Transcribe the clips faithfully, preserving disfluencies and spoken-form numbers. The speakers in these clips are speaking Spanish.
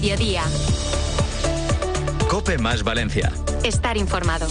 Mediodía. COPE más Valencia. Estar informado.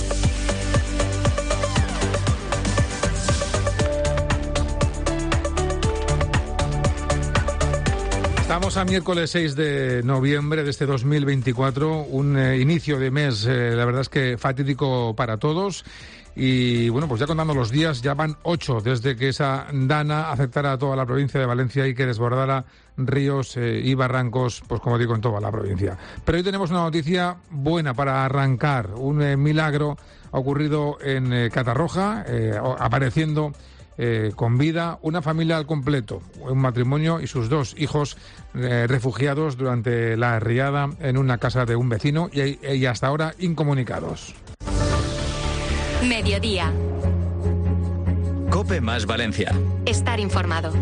Estamos a miércoles seis de noviembre de este dos mil veinticuatro, un eh, inicio de mes, eh, la verdad es que fatídico para todos. Y bueno, pues ya contando los días, ya van ocho desde que esa dana afectara a toda la provincia de Valencia y que desbordara ríos eh, y barrancos, pues como digo, en toda la provincia. Pero hoy tenemos una noticia buena para arrancar. Un eh, milagro ha ocurrido en eh, Catarroja, eh, apareciendo eh, con vida una familia al completo, un matrimonio y sus dos hijos eh, refugiados durante la riada en una casa de un vecino y, y hasta ahora incomunicados. Mediodía. COPE más Valencia. Estar informado.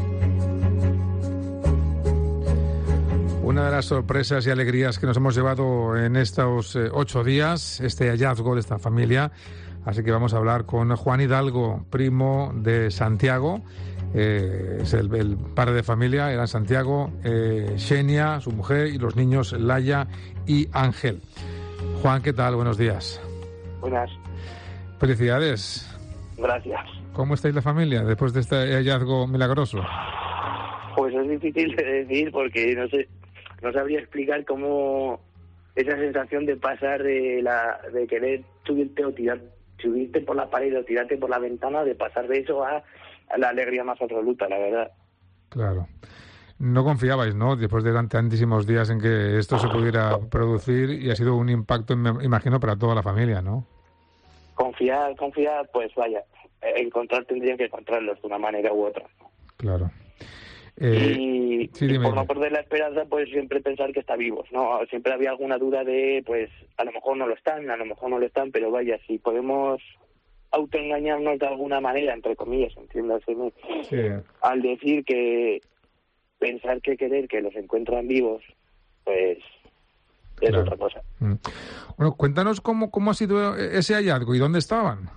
Una de las sorpresas y alegrías que nos hemos llevado en estos eh, ocho días, este hallazgo de esta familia. Así que vamos a hablar con Juan Hidalgo, primo de Santiago. Eh, es el, el padre de familia, era Santiago, eh, Xenia, su mujer, y los niños Laia y Ángel. Juan, ¿qué tal? Buenos días. Buenas. Felicidades. Gracias. ¿Cómo estáis la familia después de este hallazgo milagroso? Pues es difícil de decir porque no sé, no sabría explicar cómo esa sensación de pasar de la de querer subirte o tirar, subirte por la pared o tirarte por la ventana, de pasar de eso a, a la alegría más absoluta, la verdad. Claro. No confiabais, ¿no? Después de tantísimos días en que esto se pudiera producir, y ha sido un impacto, me imagino, para toda la familia, ¿no? Confiar, confiar, pues vaya, encontrar tendrían que encontrarlos de una manera u otra. Claro. Eh, y, sí, y dime, por no dime. perder la esperanza, pues siempre pensar que está vivos, ¿no? Siempre había alguna duda de, pues, a lo mejor no lo están, a lo mejor no lo están, pero vaya, si podemos autoengañarnos de alguna manera, entre comillas, entiéndaseme, Sí. al decir que pensar que querer que los encuentran vivos, pues es Claro. otra cosa. Mm. Bueno, cuéntanos cómo, cómo ha sido ese hallazgo y dónde estaban.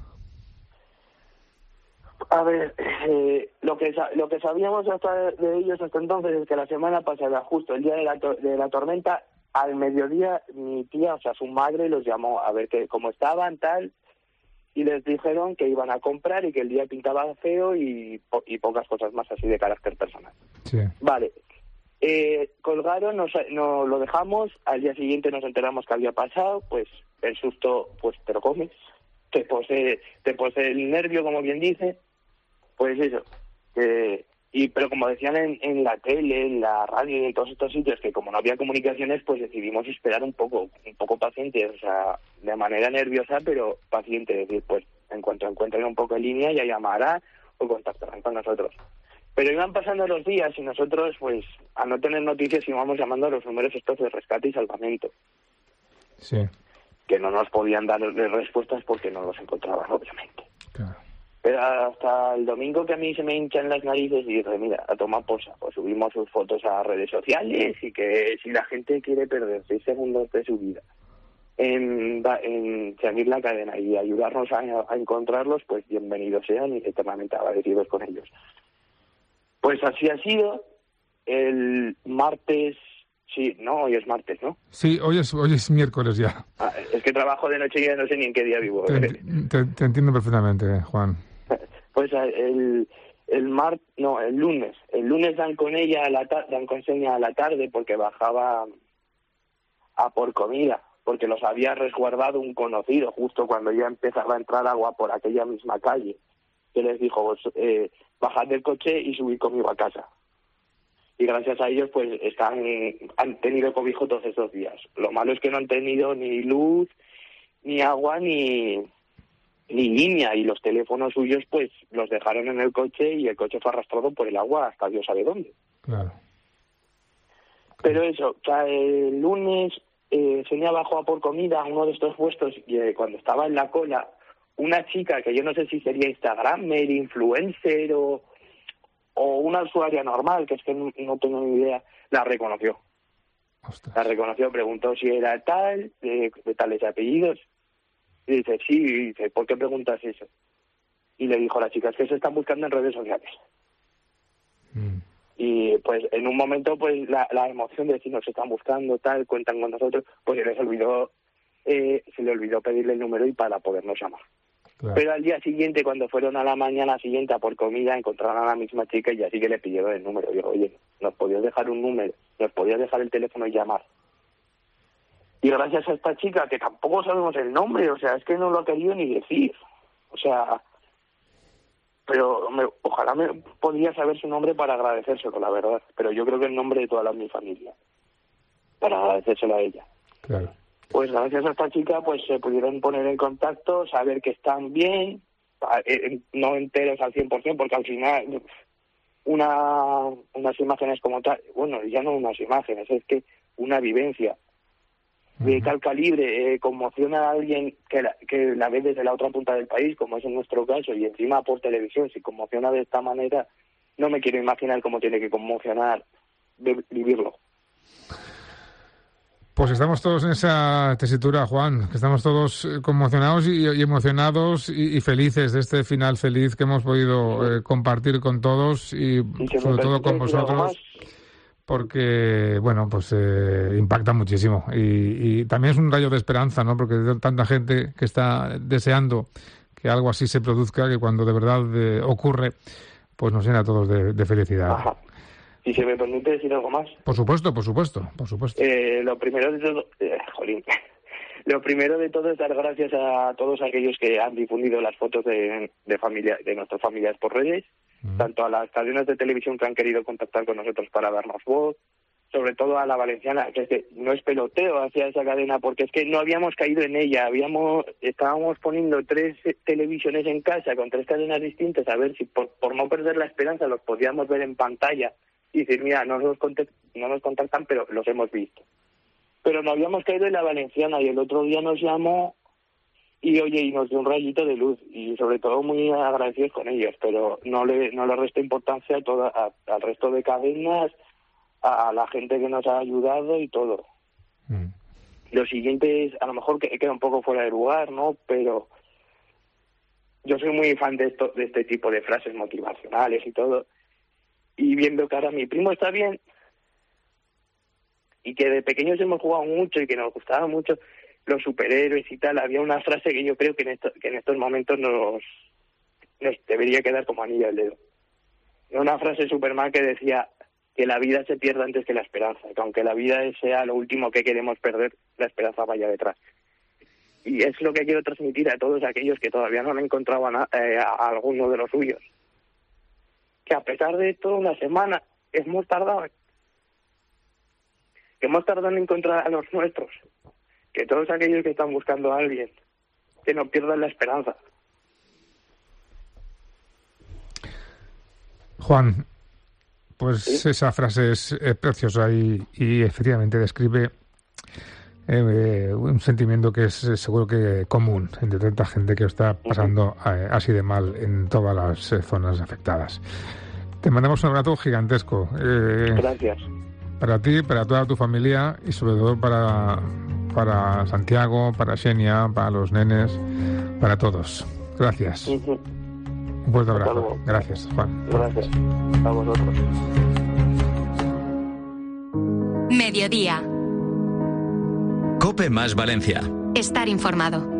A ver, eh, lo que sa- lo que sabíamos hasta de ellos hasta entonces es que la semana pasada, justo el día de la, to- de la tormenta, al mediodía, mi tía, o sea, su madre, los llamó a ver que cómo estaban, tal, y les dijeron que iban a comprar y que el día pintaba feo y, po- y pocas cosas más así de carácter personal. Sí. Vale. Eh, colgaron, nos, no lo dejamos, al día siguiente nos enteramos que había pasado, pues el susto, pues te lo comes, te posee, te posee el nervio, como quien dice, pues eso, que, y pero como decían en, en la tele, en la radio y en todos estos sitios, que como no había comunicaciones, pues decidimos esperar un poco, un poco pacientes, o sea, de manera nerviosa, pero paciente, es decir, pues en cuanto encuentren un poco en línea ya llamará o contactarán con nosotros. Pero iban pasando los días y nosotros, pues, al no tener noticias, íbamos llamando a los números estos de rescate y salvamento, Sí. que no nos podían dar respuestas porque no los encontraban, obviamente. Claro. Pero hasta el domingo que a mí se me hinchan las narices y dije, mira, a tomar posa, pues subimos sus fotos a redes sociales y que si la gente quiere perder seis segundos de su vida en, en seguir la cadena y ayudarnos a, a encontrarlos, pues bienvenidos sean y eternamente agradecidos con ellos. Pues así ha sido. El martes, sí, no, hoy es martes, ¿no? Sí, hoy es, hoy es miércoles ya. Ah, es que trabajo de noche y ya no sé ni en qué día vivo. Te, enti- te, te entiendo perfectamente, Juan. Pues el el mar, no, el lunes, el lunes dan con ella a la ta- dan con seña a la tarde porque bajaba a por comida, porque los había resguardado un conocido justo cuando ya empezaba a entrar agua por aquella misma calle, que les dijo, pues, eh, bajad del coche y subid conmigo a casa. Y gracias a ellos, pues, están han tenido cobijo todos estos días. Lo malo es que no han tenido ni luz, ni agua, ni ni línea, y los teléfonos suyos, pues, los dejaron en el coche y el coche fue arrastrado por el agua hasta Dios sabe dónde. Claro. Pero eso, o sea, el lunes eh, Sonia bajó a por comida a uno de estos puestos y eh, cuando estaba en la cola, una chica que yo no sé si sería Instagramer, influencer o, o una usuaria normal, que es que no, no tengo ni idea, la reconoció. Ostras. La reconoció, preguntó si era tal, de, de tales apellidos. Y dice, sí, y dice, ¿por qué preguntas eso? Y le dijo a la chica, es que se están buscando en redes sociales. Mm. Y pues en un momento pues la, la emoción de decir nos están buscando, tal, cuentan con nosotros, pues se les olvidó, eh, se le olvidó pedirle el número y para podernos llamar. Claro. Pero al día siguiente, cuando fueron a la mañana siguiente a por comida, encontraron a la misma chica y así que le pidieron el número. Digo, oye, nos podías dejar un número, nos podías dejar el teléfono y llamar. Y gracias a esta chica, que tampoco sabemos el nombre, o sea, es que no lo ha querido ni decir. O sea, pero me, ojalá me podría saber su nombre para agradecérselo, la verdad. Pero yo creo que el nombre de toda la, mi familia, para agradecérselo a ella. Claro. Pues gracias a esta chica pues se pudieron poner en contacto, saber que están bien, no enteros al cien por ciento, porque al final una unas imágenes como tal, bueno, ya no unas imágenes, es que una vivencia de uh-huh. tal calibre eh, conmociona a alguien que la, que la ve desde la otra punta del país, como es en nuestro caso, y encima por televisión, si conmociona de esta manera, no me quiero imaginar cómo tiene que conmocionar de vivirlo. Pues estamos todos en esa tesitura, Juan, que estamos todos conmocionados y, y emocionados y, y felices de este final feliz que hemos podido eh, compartir con todos y, y sobre todo con vosotros, porque, bueno, pues eh, impacta muchísimo y, y también es un rayo de esperanza, ¿no? Porque hay tanta gente que está deseando que algo así se produzca, que cuando de verdad eh, ocurre, pues nos llena a todos de, de felicidad. Ajá. Si se me permite decir algo más. Por supuesto, por supuesto, por supuesto. Eh, lo primero de todo, eh, jolín, lo primero de todo es dar gracias a todos aquellos que han difundido las fotos de, de familia, de nuestras familias por redes, mm. tanto a las cadenas de televisión que han querido contactar con nosotros para darnos voz, sobre todo a la Valenciana, que es que no es peloteo hacia esa cadena, porque es que no habíamos caído en ella, habíamos, estábamos poniendo tres televisiones en casa con tres cadenas distintas, a ver si por, por no perder la esperanza los podíamos ver en pantalla. Y decir, mira, no nos, contactan, no nos contactan, pero los hemos visto. Pero no habíamos caído en la Valenciana y el otro día nos llamó y, oye, y nos dio un rayito de luz. Y sobre todo muy agradecidos con ellos, pero no le no le resto importancia a toda, a, al resto de cadenas, a, a la gente que nos ha ayudado y todo. Mm. Lo siguiente es, a lo mejor que queda un poco fuera de lugar, ¿no? Pero yo soy muy fan de esto, de este tipo de frases motivacionales y todo. Y viendo que ahora mi primo está bien y que de pequeños hemos jugado mucho y que nos gustaban mucho los superhéroes y tal, había una frase que yo creo que en, esto, que en estos momentos nos, nos debería quedar como anillo al dedo. Una frase de Superman que decía que la vida se pierda antes que la esperanza, que aunque la vida sea lo último que queremos perder, la esperanza vaya detrás. Y es lo que quiero transmitir a todos aquellos que todavía no han encontrado a, na- eh, a alguno de los suyos. Que a pesar de toda una semana hemos tardado, que hemos tardado en encontrar a los nuestros, que todos aquellos que están buscando a alguien, que no pierdan la esperanza. Juan, pues ¿Sí? Esa frase es, es preciosa y, y efectivamente describe eh, un sentimiento que es eh, seguro que común entre tanta gente que está pasando eh, así de mal en todas las eh, zonas afectadas. Te mandamos un abrazo gigantesco. Eh, Gracias. Para ti, para toda tu familia y sobre todo para, para Santiago, para Xenia, para los nenes, para todos. Gracias. Uh-huh. Un fuerte abrazo. Gracias, Juan. Gracias. A vosotros. Mediodía. COPE más Valencia. Estar informado.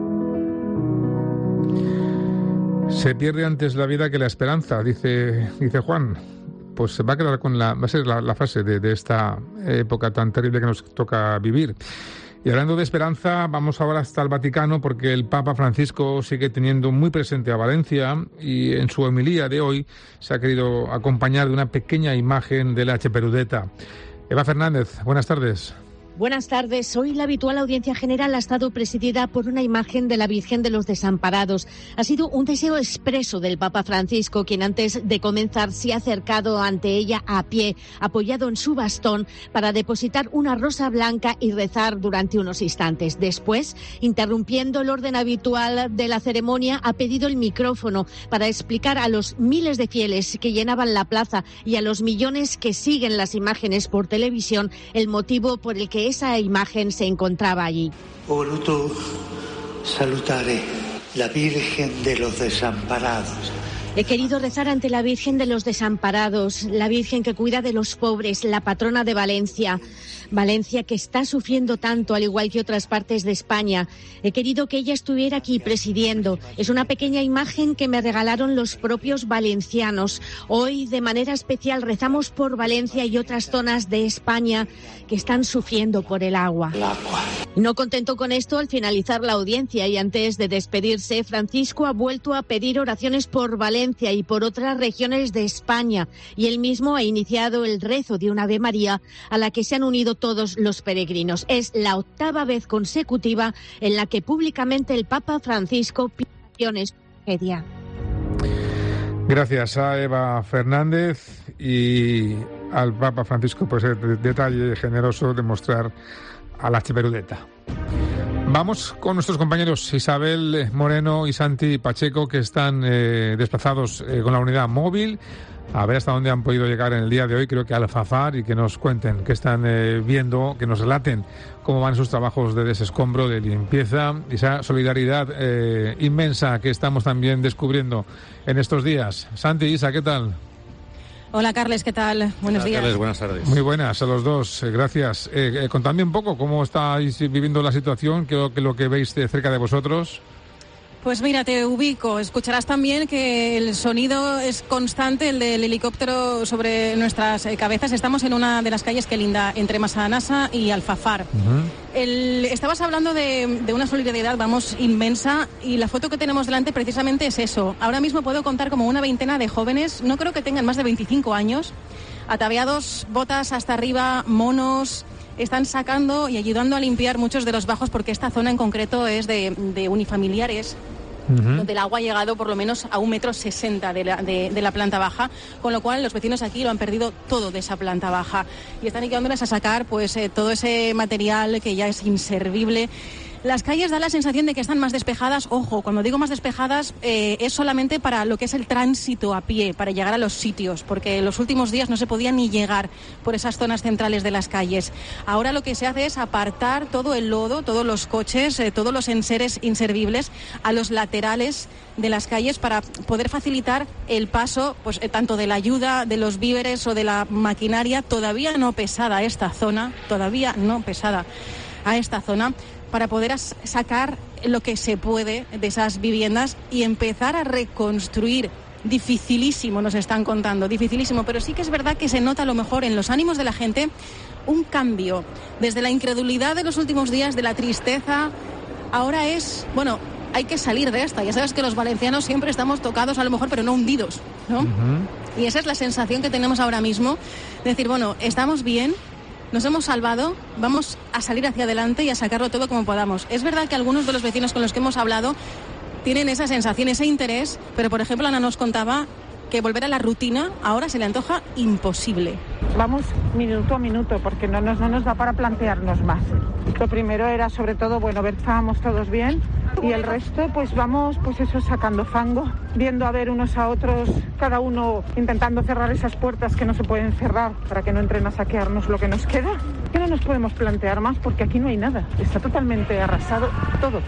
Se pierde antes la vida que la esperanza, dice, dice Juan. Pues se va a quedar con la, va a ser la, la frase de, de esta época tan terrible que nos toca vivir. Y hablando de esperanza, vamos ahora hasta el Vaticano porque el Papa Francisco sigue teniendo muy presente a Valencia y en su homilía de hoy se ha querido acompañar de una pequeña imagen de la H. Perudeta. Eva Fernández, buenas tardes. Buenas tardes. Hoy la habitual audiencia general ha estado presidida por una imagen de la Virgen de los Desamparados. Ha sido un deseo expreso del Papa Francisco, quien antes de comenzar se ha acercado ante ella a pie, apoyado en su bastón, para depositar una rosa blanca y rezar durante unos instantes. Después, interrumpiendo el orden habitual de la ceremonia, ha pedido el micrófono para explicar a los miles de fieles que llenaban la plaza y a los millones que siguen las imágenes por televisión el motivo por el que esa imagen se encontraba allí. Ho voluto salutare la Virgen de los Desamparados, He querido rezar ante la Virgen de los Desamparados, la Virgen que cuida de los pobres, la patrona de Valencia. Valencia que está sufriendo tanto, al igual que otras partes de España. He querido que ella estuviera aquí presidiendo. Es una pequeña imagen que me regalaron los propios valencianos. Hoy, de manera especial, rezamos por Valencia y otras zonas de España que están sufriendo por el agua. El agua. No contento con esto, al finalizar la audiencia y antes de despedirse, Francisco ha vuelto a pedir oraciones por Valencia y por otras regiones de España, y él mismo ha iniciado el rezo de un Ave María a la que se han unido todos los peregrinos. Es la octava vez consecutiva en la que públicamente el Papa Francisco pide oraciones por tragedia. Gracias a Eva Fernández y al Papa Francisco por ese detalle generoso de mostrar a la Chiperudeta. Vamos con nuestros compañeros Isabel Moreno y Santi Pacheco, que están eh, desplazados eh, con la unidad móvil, a ver hasta dónde han podido llegar en el día de hoy, creo que al Alfafar, y que nos cuenten qué están eh, viendo, que nos relaten cómo van sus trabajos de desescombro, de limpieza, y esa solidaridad eh, inmensa que estamos también descubriendo en estos días. Santi, Isa, ¿qué tal? Hola, Carles, ¿qué tal? Buenos días. Carles, buenas tardes. Muy buenas a los dos, eh, gracias. Eh, eh, contadme un poco cómo estáis viviendo la situación, qué que lo que veis de cerca de vosotros. Pues mira, te ubico. Escucharás también que el sonido es constante, el del helicóptero sobre nuestras cabezas. Estamos en una de las calles que linda entre Massanassa y Alfafar. Uh-huh. El, estabas hablando de, de una solidaridad, vamos, inmensa, y la foto que tenemos delante precisamente es eso. Ahora mismo puedo contar como una veintena de jóvenes, no creo que tengan más de veinticinco años, ataviados, botas hasta arriba, monos. Están sacando y ayudando a limpiar muchos de los bajos, porque esta zona en concreto es de, de unifamiliares, uh-huh. donde el agua ha llegado por lo menos a un metro sesenta de la, de, de la planta baja, con lo cual los vecinos aquí lo han perdido todo de esa planta baja y están ayudándoles a sacar pues eh, todo ese material que ya es inservible. Las calles dan la sensación de que están más despejadas. Ojo, cuando digo más despejadas eh, es solamente para lo que es el tránsito a pie, para llegar a los sitios, porque en los últimos días no se podía ni llegar por esas zonas centrales de las calles. Ahora lo que se hace es apartar todo el lodo, todos los coches, eh, todos los enseres inservibles a los laterales de las calles para poder facilitar el paso, pues eh, tanto de la ayuda, de los víveres o de la maquinaria todavía no pesada a esta zona, todavía no pesada a esta zona, para poder as- sacar lo que se puede de esas viviendas y empezar a reconstruir. Dificilísimo, nos están contando, dificilísimo, pero sí que es verdad que se nota a lo mejor en los ánimos de la gente un cambio. Desde la incredulidad de los últimos días, de la tristeza, ahora es, bueno, hay que salir de esta. Ya sabes que los valencianos siempre estamos tocados a lo mejor, pero no hundidos, ¿no? Uh-huh. Y esa es la sensación que tenemos ahora mismo, de decir, bueno, estamos bien, nos hemos salvado, vamos a salir hacia adelante y a sacarlo todo como podamos. Es verdad que algunos de los vecinos con los que hemos hablado tienen esa sensación, ese interés, pero por ejemplo Ana nos contaba que volver a la rutina ahora se le antoja imposible. Vamos minuto a minuto porque no nos, no nos da para plantearnos más. Lo primero era sobre todo, bueno, ver que estábamos todos bien y el resto pues vamos pues eso sacando fango, viendo a ver unos a otros, cada uno intentando cerrar esas puertas que no se pueden cerrar para que no entren a saquearnos lo que nos queda. Que no nos podemos plantear más porque aquí no hay nada, está totalmente arrasado todo.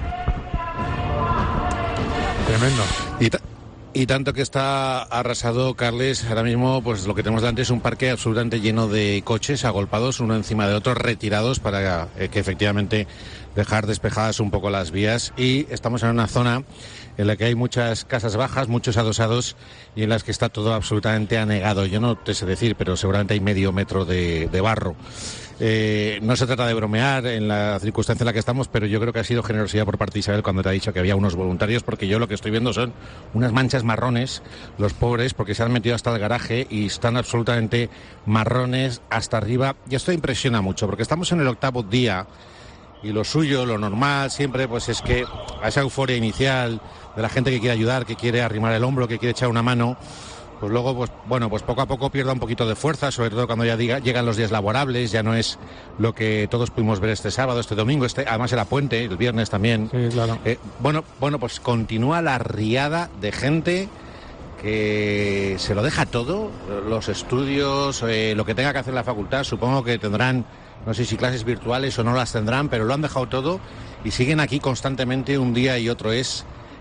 Tremendo. Y ta- Y tanto que está arrasado, Carles, ahora mismo pues lo que tenemos delante es un parque absolutamente lleno de coches agolpados uno encima de otro, retirados para eh, que efectivamente dejar despejadas un poco las vías, y estamos en una zona en la que hay muchas casas bajas, muchos adosados y en las que está todo absolutamente anegado. Yo no te sé decir, pero seguramente hay medio metro de, de barro. Eh, no se trata de bromear en la circunstancia en la que estamos, pero yo creo que ha sido generosidad por parte de Isabel cuando te ha dicho que había unos voluntarios, porque yo lo que estoy viendo son unas manchas marrones, los pobres, porque se han metido hasta el garaje y están absolutamente marrones hasta arriba. Y esto impresiona mucho, porque estamos en el octavo día y lo suyo, lo normal siempre, pues es que a esa euforia inicial de la gente que quiere ayudar, que quiere arrimar el hombro, que quiere echar una mano, pues luego, pues bueno, pues poco a poco pierda un poquito de fuerza, sobre todo cuando ya diga, llegan los días laborables, ya no es lo que todos pudimos ver este sábado, este domingo, este además era puente, el viernes también. Sí, claro. Eh, bueno, bueno, pues continúa la riada de gente que se lo deja todo, los estudios, eh, lo que tenga que hacer la facultad, supongo que tendrán, no sé si clases virtuales o no las tendrán, pero lo han dejado todo y siguen aquí constantemente un día y otro. Es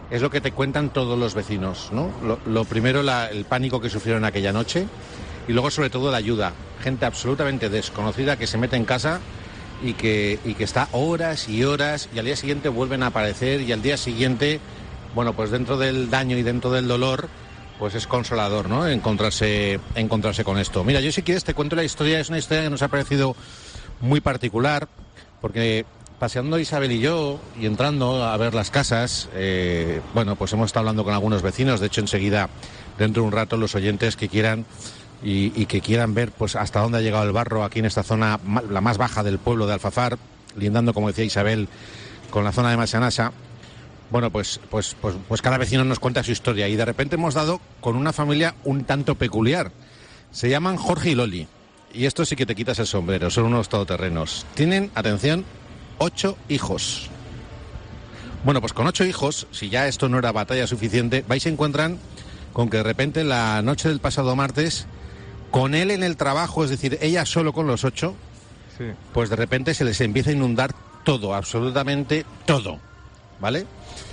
es lo que te cuentan todos los vecinos, ¿no? Lo, lo primero, la, el pánico que sufrieron aquella noche, y luego sobre todo la ayuda. Gente absolutamente desconocida que se mete en casa y que, y que está horas y horas, y al día siguiente vuelven a aparecer, y al día siguiente, bueno, pues dentro del daño y dentro del dolor, pues es consolador, ¿no? Encontrarse, encontrarse con esto. Mira, yo si quieres te cuento la historia, es una historia que nos ha parecido muy particular, porque paseando Isabel y yo y entrando a ver las casas, eh, bueno, pues hemos estado hablando con algunos vecinos. De hecho, enseguida, dentro de un rato, los oyentes que quieran y, y que quieran ver pues hasta dónde ha llegado el barro aquí en esta zona, la más baja del pueblo de Alfafar, lindando, como decía Isabel, con la zona de Massanassa. Bueno, pues, pues, pues, pues cada vecino nos cuenta su historia, y de repente hemos dado con una familia un tanto peculiar. Se llaman Jorge y Loli, y esto sí que te quitas el sombrero, son unos todoterrenos. Tienen, atención, ocho hijos. Bueno, pues con ocho hijos, si ya esto no era batalla suficiente, vais y encuentran con que de repente la noche del pasado martes, con él en el trabajo, es decir, ella solo con los ocho, sí, pues de repente se les empieza a inundar todo, absolutamente todo, ¿vale?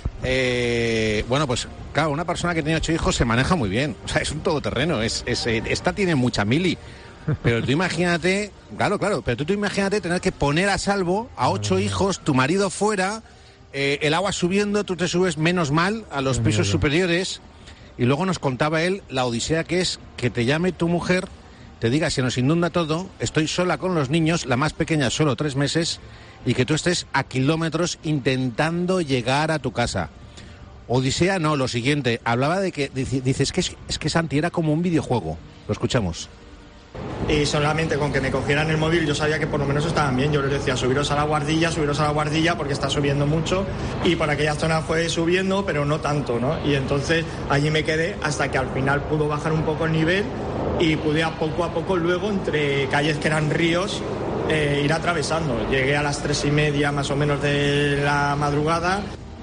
Eh, bueno, pues claro, una persona que tiene ocho hijos se maneja muy bien, o sea, es un todoterreno, es, es, esta tiene mucha mili. Pero tú imagínate, claro, claro, pero tú, tú imagínate tener que poner a salvo a ocho hijos, tu marido fuera, eh, el agua subiendo, tú te subes menos mal a los pisos superiores, y luego nos contaba él la odisea que es que te llame tu mujer, te diga se nos inunda todo, estoy sola con los niños, la más pequeña solo tres meses, y que tú estés a kilómetros intentando llegar a tu casa. Odisea no, lo siguiente, hablaba de que, dice, dice es que, es que Santi era como un videojuego, lo escuchamos. Y solamente con que me cogieran el móvil yo sabía que por lo menos estaban bien. Yo les decía, subiros a la guardilla, subiros a la guardilla porque está subiendo mucho, y por aquella zona fue subiendo, pero no tanto, ¿no? Y entonces allí me quedé hasta que al final pudo bajar un poco el nivel y pude a poco a poco luego, entre calles que eran ríos, eh, ir atravesando. Llegué a las tres y media más o menos de la madrugada.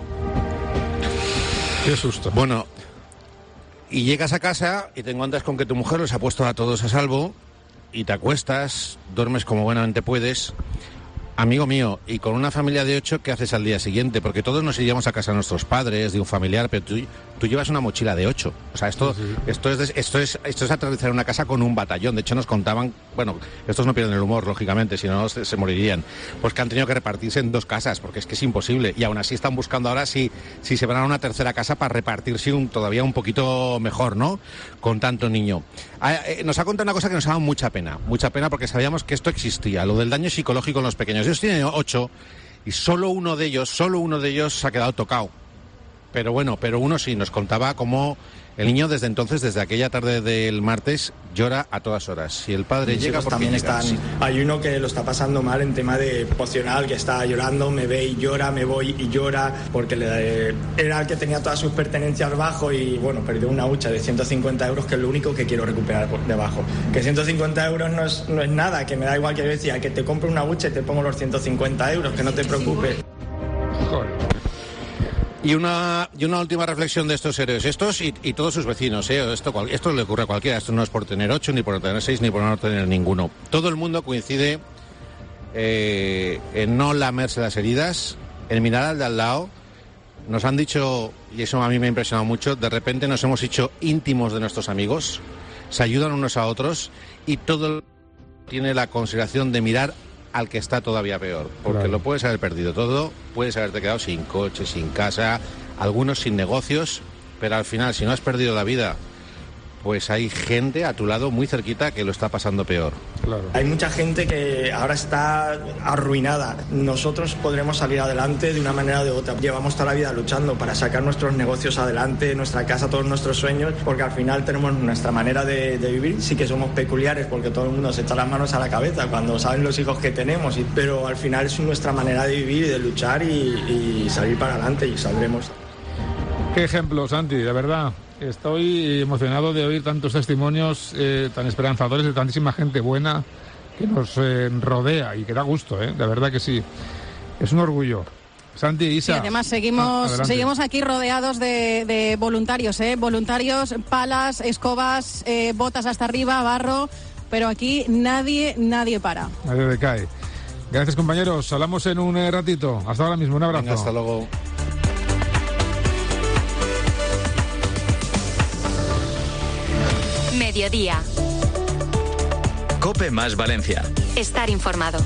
Qué susto. Bueno, y llegas a casa y te encuentras con que tu mujer los ha puesto a todos a salvo, y te acuestas, duermes como buenamente puedes, amigo mío, y con una familia de ocho, ¿qué haces al día siguiente? Porque todos nos iríamos a casa de nuestros padres, de un familiar, pero tú, tú llevas una mochila de ocho. O sea, esto, sí, sí. esto, es, esto, es, esto es aterrizar en una casa con un batallón. De hecho, nos contaban, bueno, estos no pierden el humor, lógicamente, si no se, se morirían, pues que han tenido que repartirse en dos casas, porque es que es imposible. Y aún así están buscando ahora si, si se van a una tercera casa para repartirse un, todavía un poquito mejor, ¿no? Con tanto niño. Ah, eh, nos ha contado una cosa que nos ha dado mucha pena, mucha pena porque sabíamos que esto existía, lo del daño psicológico en los pequeños. Ellos tienen ocho y solo uno de ellos, solo uno de ellos se ha quedado tocado. Pero bueno, pero uno sí, nos contaba cómo el niño desde entonces, desde aquella tarde del martes, llora a todas horas. Si el padre Mis llega, porque también llega, están. sí. Hay uno que lo está pasando mal en tema de emocional, que está llorando, me ve y llora, me voy y llora, porque le, era el que tenía todas sus pertenencias bajo y bueno, perdió una hucha de ciento cincuenta euros, que es lo único que quiero recuperar por debajo. Que ciento cincuenta euros no es, no es nada, que me da igual, que yo decía, que te compro una hucha y te pongo los ciento cincuenta euros, que no te preocupes. Joder. Y una, y una última reflexión de estos héroes, estos y, y todos sus vecinos, ¿eh? esto, esto le ocurre a cualquiera, esto no es por tener ocho, ni por tener seis, ni por no tener ninguno. Todo el mundo coincide eh, en no lamerse las heridas, en mirar al de al lado. Nos han dicho, y eso a mí me ha impresionado mucho, de repente nos hemos hecho íntimos de nuestros amigos, se ayudan unos a otros, y todo tiene la consideración de mirar al que está todavía peor, porque claro, lo puedes haber perdido todo, puedes haberte quedado sin coche, sin casa, algunos sin negocios, pero al final, si no has perdido la vida, pues hay gente a tu lado muy cerquita que lo está pasando peor. Claro. Hay mucha gente que ahora está arruinada. Nosotros podremos salir adelante de una manera o de otra. Llevamos toda la vida luchando para sacar nuestros negocios adelante, nuestra casa, todos nuestros sueños, porque al final tenemos nuestra manera de, de vivir. Sí que somos peculiares porque todo el mundo se echa las manos a la cabeza cuando saben los hijos que tenemos, y, pero al final es nuestra manera de vivir y de luchar y, y salir para adelante, y saldremos. Qué ejemplo, Santi, de verdad. Estoy emocionado de oír tantos testimonios eh, tan esperanzadores de tantísima gente buena que nos eh, rodea y que da gusto, ¿eh? De verdad que sí. Es un orgullo. Santi, Isa. Y además seguimos ah, seguimos aquí rodeados de, de voluntarios, ¿eh? Voluntarios, palas, escobas, eh, botas hasta arriba, barro, pero aquí nadie, nadie para. Nadie decae. Gracias, compañeros. Hablamos en un eh, ratito. Hasta ahora mismo. Un abrazo. Venga, hasta luego. Mediodía. COPE más Valencia. Estar informado.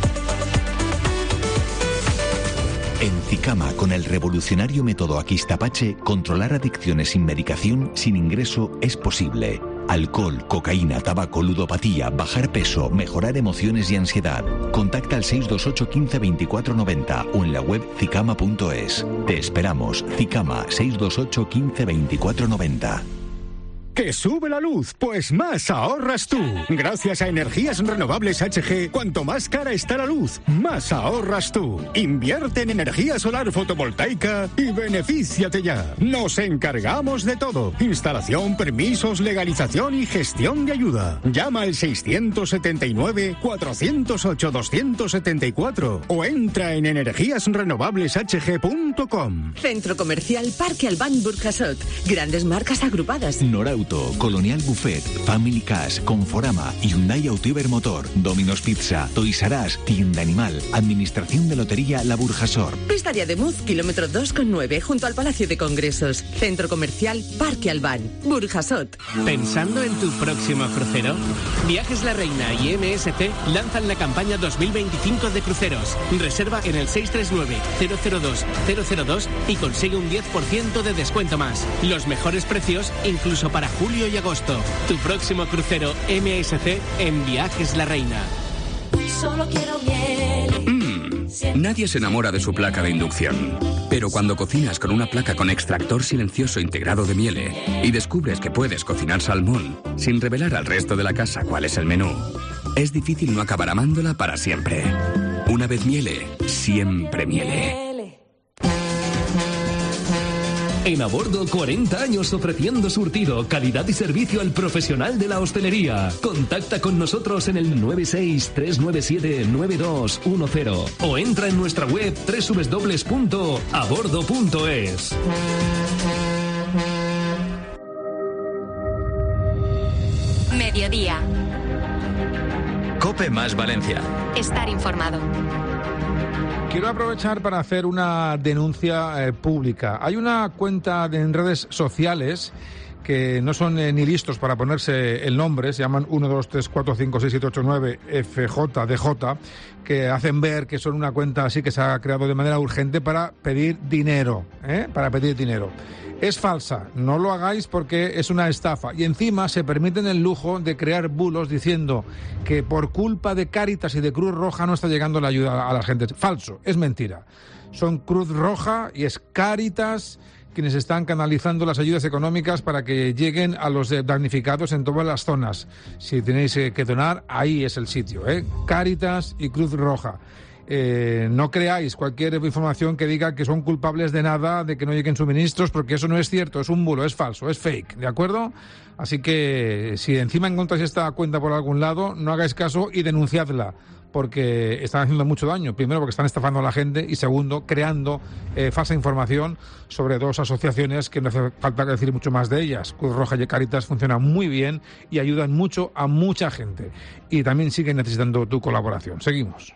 En Zicama, con el revolucionario método Aquistapache, controlar adicciones sin medicación, sin ingreso, es posible. Alcohol, cocaína, tabaco, ludopatía, bajar peso, mejorar emociones y ansiedad. Contacta al seis dos ocho, quince, veinticuatro noventa o en la web zicama punto es. Te esperamos. Zicama, seis dos ocho, quince, veinticuatro noventa. ¿Que sube la luz? Pues más ahorras tú. Gracias a Energías Renovables H G, cuanto más cara está la luz, más ahorras tú. Invierte en energía solar fotovoltaica y benefíciate ya. Nos encargamos de todo. Instalación, permisos, legalización y gestión de ayuda. Llama al seiscientos setenta y nueve, cuatrocientos ocho, doscientos setenta y cuatro o entra en energías renovables h g punto com. Centro Comercial Parque Albán Burjasot. Grandes marcas agrupadas. Norauto, Colonial Buffet, Family Cash, Conforama, Hyundai Autoiber Motor, Domino's Pizza, Toys R Us, Tienda Animal, Administración de Lotería La Burjasor. Pista de Ademuz, kilómetro dos coma nueve, junto al Palacio de Congresos. Centro Comercial Parque Albán, Burjasot. ¿Pensando en tu próximo crucero? Viajes La Reina y M S C lanzan la campaña dos mil veinticinco de cruceros. Reserva en el seis tres nueve, cero cero dos, cero cero dos y consigue un diez por ciento de descuento más. Los mejores precios incluso para julio y agosto. Tu próximo crucero M S C en Viajes La Reina. Solo quiero miel. Mm, nadie se enamora de su placa de inducción. Pero cuando cocinas con una placa con extractor silencioso integrado de miele y descubres que puedes cocinar salmón sin revelar al resto de la casa cuál es el menú, es difícil no acabar amándola para siempre. Una vez miele, siempre miele. En Abordo, cuarenta años ofreciendo surtido, calidad y servicio al profesional de la hostelería. Contacta con nosotros en el nueve seis, tres nueve siete, nueve dos uno cero o entra en nuestra web doble u doble u doble u punto abordo punto es. Mediodía. COPE más Valencia. Estar informado. Quiero aprovechar para hacer una denuncia eh, pública. Hay una cuenta de, en redes sociales que no son eh, ni listos para ponerse el nombre, se llaman uno, dos, tres, cuatro, cinco, seis, siete, ocho, nueve F J D J, que hacen ver que son una cuenta así que se ha creado de manera urgente para pedir dinero, ¿eh? para pedir dinero. Es falsa, no lo hagáis porque es una estafa. Y encima se permiten el lujo de crear bulos diciendo que por culpa de Cáritas y de Cruz Roja no está llegando la ayuda a la gente. Falso, es mentira. Son Cruz Roja y es Cáritas quienes están canalizando las ayudas económicas para que lleguen a los damnificados en todas las zonas. Si tenéis que donar, ahí es el sitio, ¿eh? Cáritas y Cruz Roja. Eh, no creáis cualquier información que diga que son culpables de nada, de que no lleguen suministros, porque eso no es cierto, es un bulo, es falso, es fake, ¿de acuerdo? Así que si encima encontráis esta cuenta por algún lado, no hagáis caso y denunciadla, porque están haciendo mucho daño. Primero, porque están estafando a la gente y segundo, creando eh, falsa información sobre dos asociaciones que no hace falta decir mucho más de ellas. Cruz Roja y Cáritas funcionan muy bien y ayudan mucho a mucha gente. Y también siguen necesitando tu colaboración. Seguimos.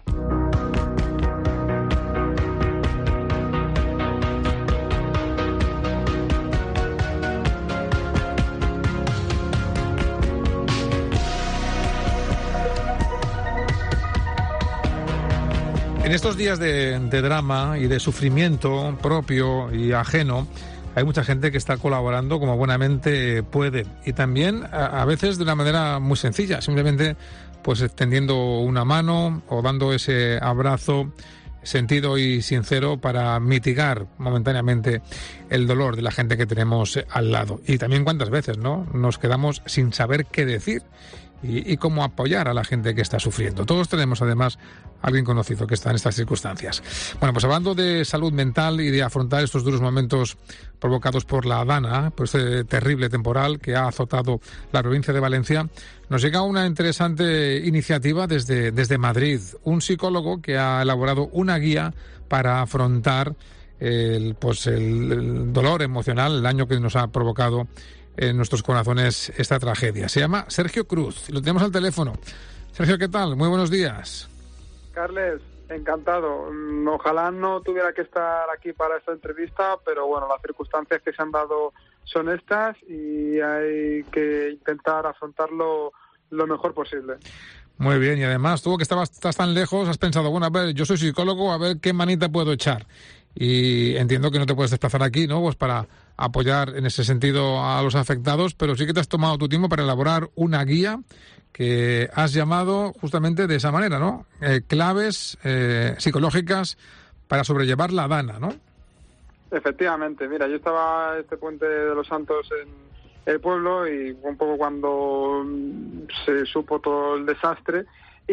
En estos días de, de drama y de sufrimiento propio y ajeno, hay mucha gente que está colaborando como buenamente puede y también a, a veces de una manera muy sencilla, simplemente pues extendiendo una mano o dando ese abrazo sentido y sincero para mitigar momentáneamente el dolor de la gente que tenemos al lado. Y también cuántas veces, ¿no?, nos quedamos sin saber qué decir y, y cómo apoyar a la gente que está sufriendo. Todos tenemos además a alguien conocido que está en estas circunstancias. Bueno, pues hablando de salud mental y de afrontar estos duros momentos provocados por la Dana, por este terrible temporal que ha azotado la provincia de Valencia, nos llega una interesante iniciativa desde, desde Madrid. Un psicólogo que ha elaborado una guía para afrontar el, pues el, el dolor emocional, el daño que nos ha provocado en nuestros corazones esta tragedia. Se llama Sergio Cruz. Lo tenemos al teléfono. Sergio, ¿qué tal? Muy buenos días. Carles, encantado. Ojalá no tuviera que estar aquí para esta entrevista, pero bueno, las circunstancias que se han dado son estas y hay que intentar afrontarlo lo mejor posible. Muy bien, y además tú que estabas, estás tan lejos, has pensado, bueno, a ver, yo soy psicólogo, a ver qué manita puedo echar. Y entiendo que no te puedes desplazar aquí, ¿no? Pues para apoyar en ese sentido a los afectados, pero sí que te has tomado tu tiempo para elaborar una guía que has llamado justamente de esa manera, ¿no? Eh, claves eh, psicológicas para sobrellevar la dana, ¿no? Efectivamente, mira, yo estaba este puente de los Santos en el pueblo y un poco cuando se supo todo el desastre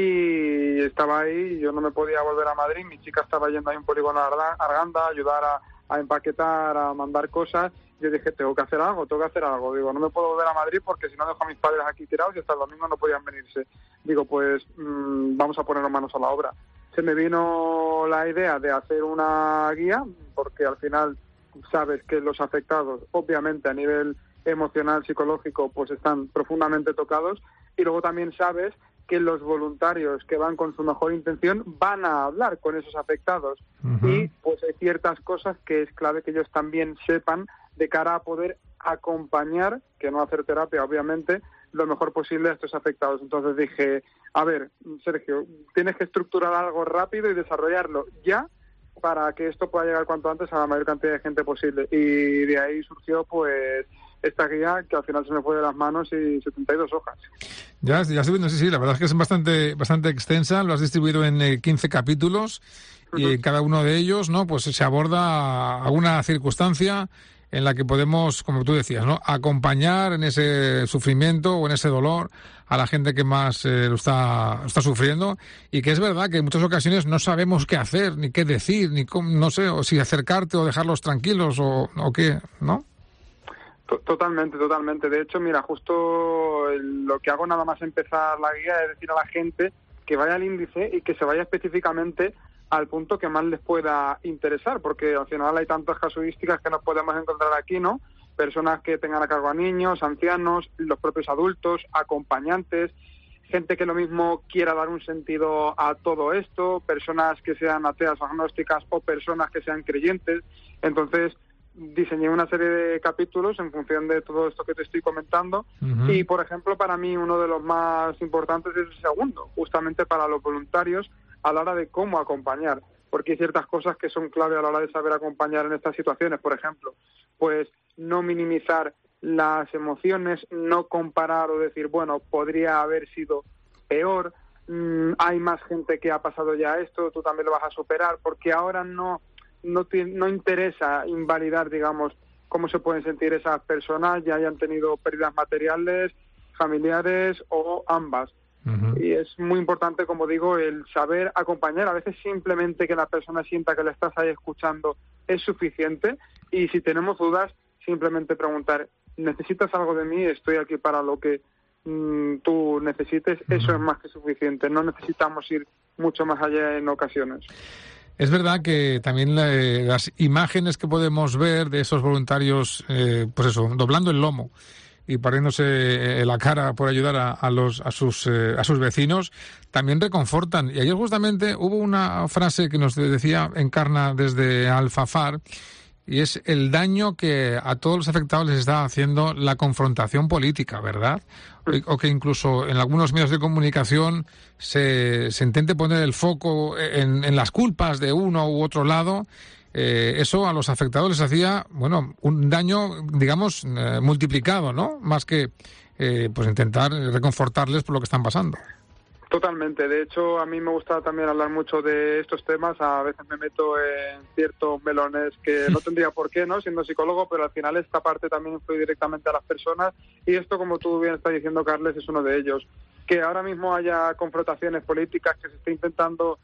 y estaba ahí, yo no me podía volver a Madrid, mi chica estaba yendo ahí a un polígono a Arganda a ayudar a, a empaquetar, a mandar cosas. Yo dije, tengo que hacer algo, tengo que hacer algo. Digo, no me puedo volver a Madrid porque si no dejo a mis padres aquí tirados y hasta el domingo no podían venirse. Digo, pues mmm, vamos a ponernos manos a la obra. Se me vino la idea de hacer una guía porque al final sabes que los afectados, obviamente a nivel emocional, psicológico, pues están profundamente tocados, y luego también sabes que los voluntarios que van con su mejor intención van a hablar con esos afectados. Uh-huh. Y pues hay ciertas cosas que es clave que ellos también sepan de cara a poder acompañar, que no hacer terapia obviamente, lo mejor posible a estos afectados. Entonces dije, a ver, Sergio, tienes que estructurar algo rápido y desarrollarlo ya para que esto pueda llegar cuanto antes a la mayor cantidad de gente posible. Y de ahí surgió pues esta guía que al final se me fue de las manos y setenta y dos hojas. Ya, ya estoy viendo, sí, sí, la verdad es que es bastante bastante extensa, lo has distribuido en eh, quince capítulos y uh-huh. en cada uno de ellos, ¿no? Pues se aborda alguna circunstancia en la que podemos, como tú decías, ¿no? acompañar en ese sufrimiento o en ese dolor a la gente que más eh, lo está, está sufriendo, y que es verdad que en muchas ocasiones no sabemos qué hacer, ni qué decir, ni cómo, no sé, o si acercarte o dejarlos tranquilos o, o qué, ¿no? Totalmente, totalmente. De hecho, mira, justo lo que hago nada más empezar la guía es decir a la gente que vaya al índice y que se vaya específicamente al punto que más les pueda interesar, porque al final hay tantas casuísticas que nos podemos encontrar aquí, ¿no? Personas que tengan a cargo a niños, ancianos, los propios adultos, acompañantes, gente que lo mismo quiera dar un sentido a todo esto, personas que sean ateas, agnósticas o personas que sean creyentes. Entonces diseñé una serie de capítulos en función de todo esto que te estoy comentando. Uh-huh. Y, por ejemplo, para mí uno de los más importantes es el segundo, justamente para los voluntarios a la hora de cómo acompañar, porque hay ciertas cosas que son clave a la hora de saber acompañar en estas situaciones. Por ejemplo, pues no minimizar las emociones, no comparar o decir, bueno, podría haber sido peor, mmm, hay más gente que ha pasado ya esto, tú también lo vas a superar, porque ahora no no, te, no interesa invalidar, digamos, cómo se pueden sentir esas personas, ya hayan tenido pérdidas materiales, familiares o ambas. Uh-huh. Y es muy importante, como digo, el saber acompañar. A veces simplemente que la persona sienta que le estás ahí escuchando es suficiente, y si tenemos dudas, simplemente preguntar, ¿necesitas algo de mí? Estoy aquí para lo que mmm, tú necesites. Uh-huh. Eso es más que suficiente. No necesitamos ir mucho más allá en ocasiones. Es verdad que también eh, las imágenes que podemos ver de esos voluntarios, eh, pues eso, doblando el lomo y poniéndose la cara por ayudar a, a los a sus eh, a sus vecinos, también reconfortan. Y ayer justamente hubo una frase que nos decía Encarna desde Alfafar, y es el daño que a todos los afectados les está haciendo la confrontación política, ¿verdad? O, o que incluso en algunos medios de comunicación se, se intente poner el foco en, en las culpas de uno u otro lado. Eh, eso a los afectados les hacía, bueno, un daño, digamos, eh, multiplicado, ¿no? Más que eh, pues intentar reconfortarles por lo que están pasando. Totalmente. De hecho, a mí me gusta también hablar mucho de estos temas. A veces me meto en ciertos melones que no tendría por qué, ¿no? Siendo psicólogo, pero al final esta parte también influye directamente a las personas. Y esto, como tú bien estás diciendo, Carles, es uno de ellos. Que ahora mismo haya confrontaciones políticas, que se esté intentando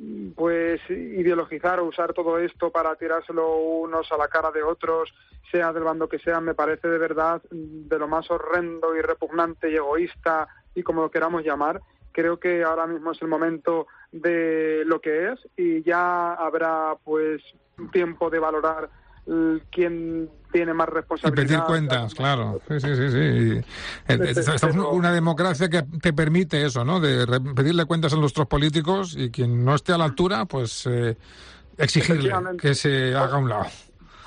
pues ideologizar o usar todo esto para tirárselo unos a la cara de otros, sea del bando que sea, me parece de verdad de lo más horrendo y repugnante y egoísta, y como lo queramos llamar. Creo que ahora mismo es el momento de lo que es, y ya habrá pues tiempo de valorar quién tiene más responsabilidad. Y pedir cuentas, claro. Sí, sí, sí. sí. Estamos en una democracia que te permite eso, ¿no? De pedirle cuentas a nuestros políticos, y quien no esté a la altura, pues eh, exigirle que se haga a un lado.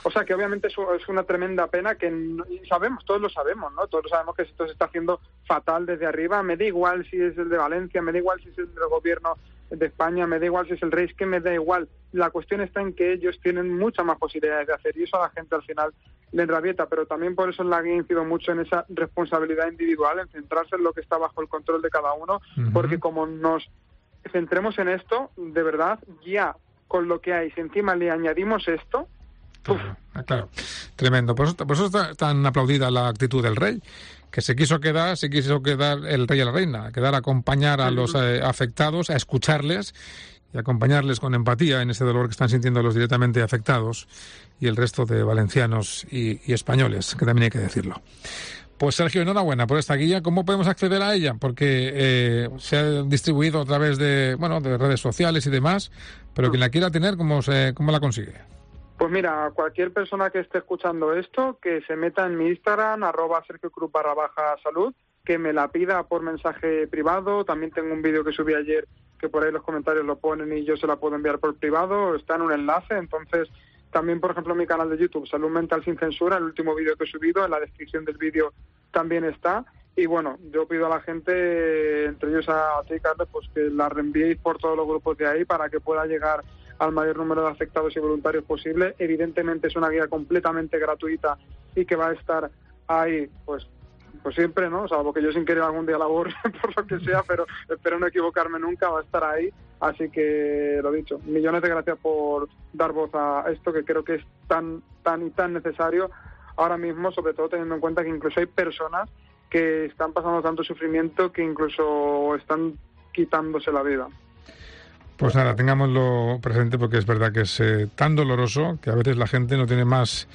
O sea que obviamente es, es una tremenda pena que no, y sabemos, todos lo sabemos, ¿no? Todos sabemos que esto se está haciendo fatal desde arriba. Me da igual si es el de Valencia, me da igual si es el del gobierno de España, me da igual si es el rey, es que me da igual. La cuestión está en que ellos tienen muchas más posibilidades de hacer y eso a la gente al final le enrabieta, pero también por eso en la guía incido mucho en esa responsabilidad individual, en centrarse en lo que está bajo el control de cada uno, uh-huh. porque como nos centremos en esto, de verdad, ya con lo que hay, si encima le añadimos esto... Claro, claro. Tremendo. Por eso, por eso está tan aplaudida la actitud del rey, que se quiso quedar, se quiso quedar el rey y la reina, quedar a acompañar a los eh, afectados, a escucharles y acompañarles con empatía en ese dolor que están sintiendo los directamente afectados y el resto de valencianos y, y españoles, que también hay que decirlo. Pues Sergio, enhorabuena por esta guía. ¿Cómo podemos acceder a ella? Porque eh, se ha distribuido a través de, bueno, de redes sociales y demás, pero quien la quiera tener, ¿cómo, se, cómo la consigue? Pues mira, cualquier persona que esté escuchando esto, que se meta en mi Instagram, arroba Sergio Cruz barra baja salud, que me la pida por mensaje privado. También tengo un vídeo que subí ayer, que por ahí los comentarios lo ponen y yo se la puedo enviar por privado. Está en un enlace, entonces también, por ejemplo, en mi canal de YouTube, Salud Mental Sin Censura, el último vídeo que he subido, en la descripción del vídeo también está. Y bueno, yo pido a la gente, entre ellos a ti, Carlos, pues que la reenviéis por todos los grupos de ahí para que pueda llegar al mayor número de afectados y voluntarios posible. Evidentemente es una guía completamente gratuita y que va a estar ahí, pues pues siempre, ¿no? Salvo que yo sin querer algún día la borre por lo que sea, pero espero no equivocarme nunca, va a estar ahí. Así que, lo dicho, millones de gracias por dar voz a esto que creo que es tan, tan y tan necesario ahora mismo, sobre todo teniendo en cuenta que incluso hay personas que están pasando tanto sufrimiento que incluso están quitándose la vida. Pues nada, tengámoslo presente porque es verdad que es eh, tan doloroso que a veces la gente no tiene más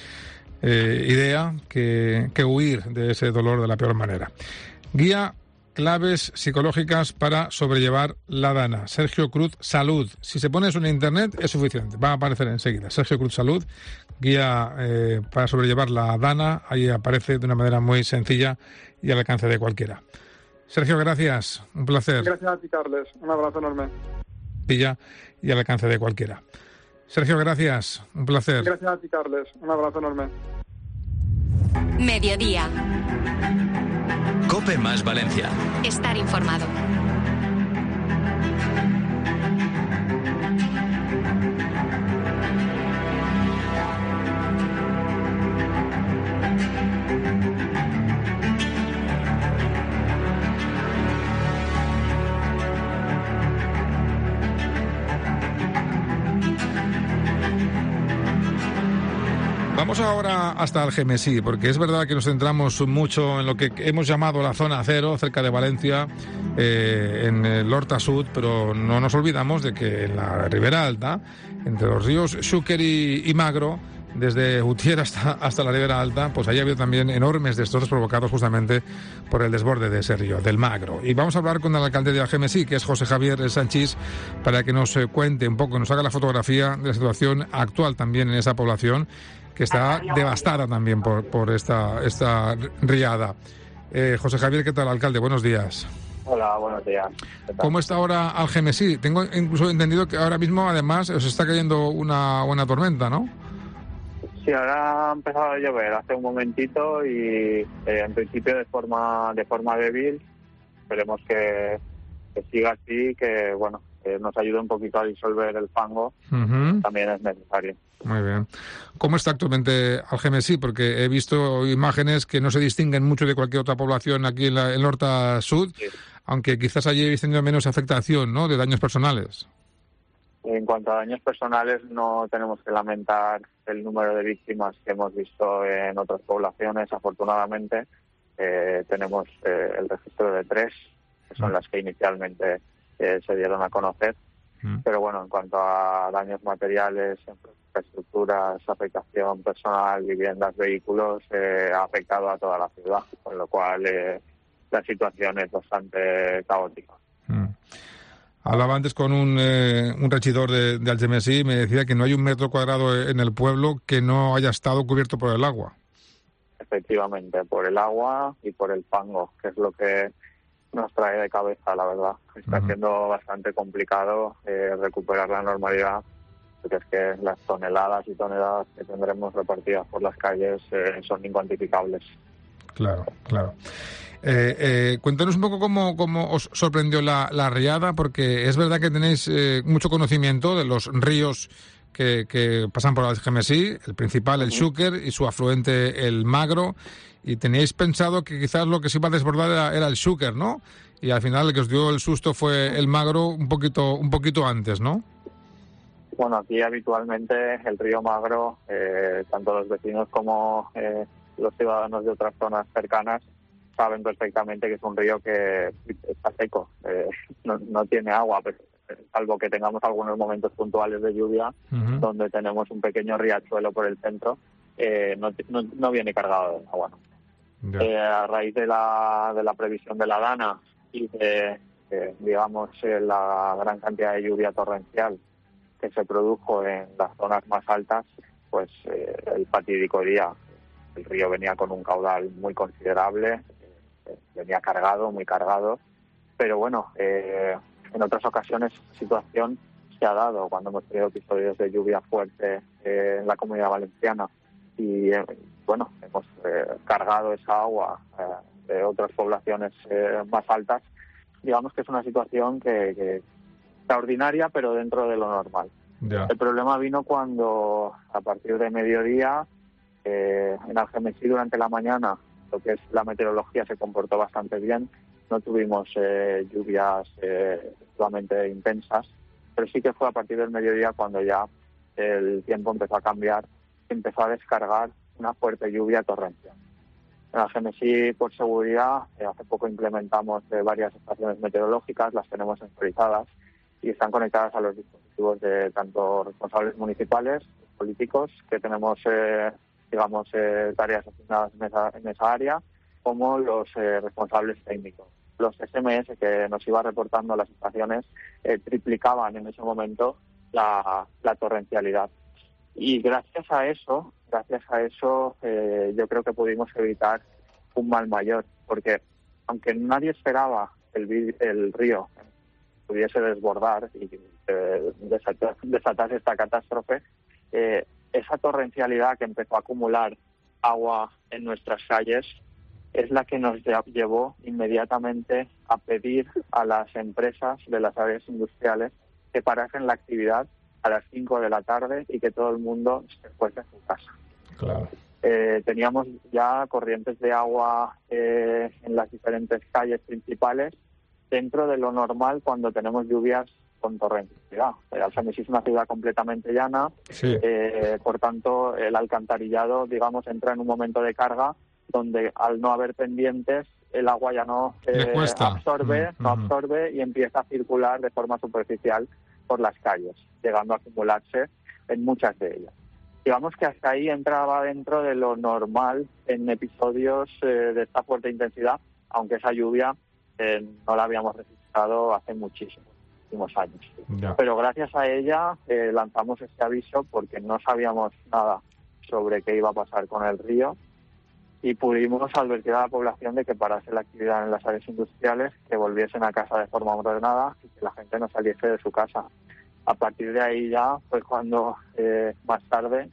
eh, idea que, que huir de ese dolor de la peor manera. Guía Claves psicológicas para sobrellevar la dana. Sergio Cruz Salud. Si se pone eso en internet es suficiente. Va a aparecer enseguida. Sergio Cruz Salud, guía eh, para sobrellevar la dana. Ahí aparece de una manera muy sencilla y al alcance de cualquiera. Sergio, gracias. Un placer. Gracias a ti, Carles. Un abrazo enorme. Y al alcance de cualquiera. Sergio, gracias. Un placer. Gracias a ti, Carles. Un abrazo enorme. Mediodía. COPE más Valencia. Estar informado. Vamos ahora hasta Algemesí, porque es verdad que nos centramos mucho en lo que hemos llamado la zona cero, cerca de Valencia, eh, en el Horta Sud, pero no nos olvidamos de que en la Ribera Alta, entre los ríos Xúquer y, y Magro, desde Utiel hasta, hasta la Ribera Alta, pues ahí ha habido también enormes destrozos provocados justamente por el desborde de ese río, del Magro. Y vamos a hablar con el alcalde de Algemesí, que es José Javier Sanchís, para que nos cuente un poco, nos haga la fotografía de la situación actual también en esa población, que está devastada también por, por esta, esta riada. Eh, José Javier, ¿qué tal, alcalde? Buenos días. Hola, buenos días. ¿Cómo está ahora Algemesí? Tengo incluso entendido que ahora mismo, además, os está cayendo una buena tormenta, ¿no? Sí, ahora ha empezado a llover hace un momentito y eh, en principio de forma de forma débil. Esperemos que, que siga así, que bueno, que nos ayude un poquito a disolver el fango. Uh-huh. También es necesario. Muy bien. ¿Cómo está actualmente Algemesí? Porque he visto imágenes que no se distinguen mucho de cualquier otra población aquí en, la, en el Horta Sud, sí. Aunque quizás allí habéis tenido menos afectación, ¿no?, de daños personales. En cuanto a daños personales, no tenemos que lamentar el número de víctimas que hemos visto en otras poblaciones. Afortunadamente, eh, tenemos eh, el registro de tres, que son mm. las que inicialmente eh, se dieron a conocer. Mm. Pero bueno, en cuanto a daños materiales, infraestructuras, afectación personal, viviendas, vehículos, eh, ha afectado a toda la ciudad, con lo cual eh, la situación es bastante caótica. Mm. Hablaba antes con un, eh, un regidor de, de Algemesí y me decía que no hay un metro cuadrado en el pueblo que no haya estado cubierto por el agua. Efectivamente, por el agua y por el fango, que es lo que nos trae de cabeza, la verdad. Está uh-huh. siendo bastante complicado eh, recuperar la normalidad porque es que las toneladas y toneladas que tendremos repartidas por las calles eh, son incuantificables. Claro, claro. Eh, eh, cuéntanos un poco cómo, cómo os sorprendió la, la riada, porque es verdad que tenéis eh, mucho conocimiento de los ríos que, que pasan por Algemesí, el principal, el Xúquer, y su afluente, el Magro, y teníais pensado que quizás lo que se iba a desbordar era, era el Xúquer, ¿no? Y al final el que os dio el susto fue el Magro un poquito, un poquito antes, ¿no? Bueno, aquí habitualmente el río Magro, eh, tanto los vecinos como eh, los ciudadanos de otras zonas cercanas saben perfectamente que es un río que está seco, eh, no, no tiene agua, pues, salvo que tengamos algunos momentos puntuales de lluvia, uh-huh. donde tenemos un pequeño riachuelo por el centro, eh, no, no, no viene cargado de agua. ¿no? Eh, a raíz de la, de la previsión de la Dana y de, de digamos, eh, la gran cantidad de lluvia torrencial que se produjo en las zonas más altas, pues eh, el fatídico día, el río venía con un caudal muy considerable, eh, venía cargado, muy cargado, pero bueno, eh, en otras ocasiones la situación se ha dado cuando hemos tenido episodios de lluvia fuerte eh, en la Comunidad Valenciana y eh, bueno, hemos eh, cargado esa agua eh, de otras poblaciones eh, más altas. Digamos que es una situación que, que extraordinaria, pero dentro de lo normal. Ya. El problema vino cuando a partir de mediodía eh, en Algemesí durante la mañana lo que es la meteorología se comportó bastante bien, no tuvimos eh, lluvias eh, sumamente intensas, pero sí que fue a partir del mediodía cuando ya el tiempo empezó a cambiar, empezó a descargar una fuerte lluvia torrencial. En Algemesí, por seguridad, eh, hace poco implementamos eh, varias estaciones meteorológicas, las tenemos sensorizadas y están conectadas a los dispositivos de tanto responsables municipales, políticos, que tenemos, eh, digamos, eh, tareas asignadas en esa, en esa área, como los eh, responsables técnicos. Los S M S que nos iba reportando las estaciones eh, triplicaban en ese momento la, la torrencialidad. Y gracias a eso, gracias a eso, eh, yo creo que pudimos evitar un mal mayor, porque aunque nadie esperaba el, el río pudiese desbordar y eh, desatar, desatarse esta catástrofe, eh, esa torrencialidad que empezó a acumular agua en nuestras calles es la que nos llevó inmediatamente a pedir a las empresas de las áreas industriales que parasen la actividad a las cinco de la tarde y que todo el mundo se fuese a su casa. Claro. Eh, teníamos ya corrientes de agua eh, en las diferentes calles principales dentro de lo normal cuando tenemos lluvias con torrencialidad. Algemesí es una ciudad completamente llana, sí. eh, por tanto el alcantarillado, digamos, entra en un momento de carga donde al no haber pendientes el agua ya no eh, absorbe, mm, no mm. absorbe y empieza a circular de forma superficial por las calles, llegando a acumularse en muchas de ellas. Digamos que hasta ahí entraba dentro de lo normal en episodios eh, de esta fuerte intensidad, aunque esa lluvia eh, no la habíamos registrado hace muchísimos, muchísimos años. Ya. Pero gracias a ella eh, lanzamos este aviso porque no sabíamos nada sobre qué iba a pasar con el río y pudimos advertir a la población de que parase la actividad en las áreas industriales, que volviesen a casa de forma ordenada y que la gente no saliese de su casa. A partir de ahí ya fue cuando eh, más tarde,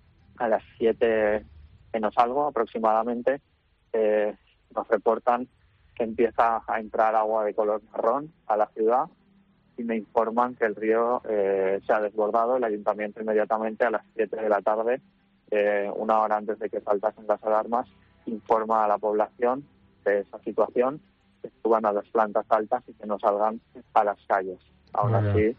a las siete menos algo aproximadamente, eh, nos reportan que empieza a entrar agua de color marrón a la ciudad y me informan que el río eh, se ha desbordado. El ayuntamiento inmediatamente a las siete de la tarde, eh, una hora antes de que saltasen las alarmas, informa a la población de esa situación, que suban a las plantas altas y que no salgan a las calles. Aún así,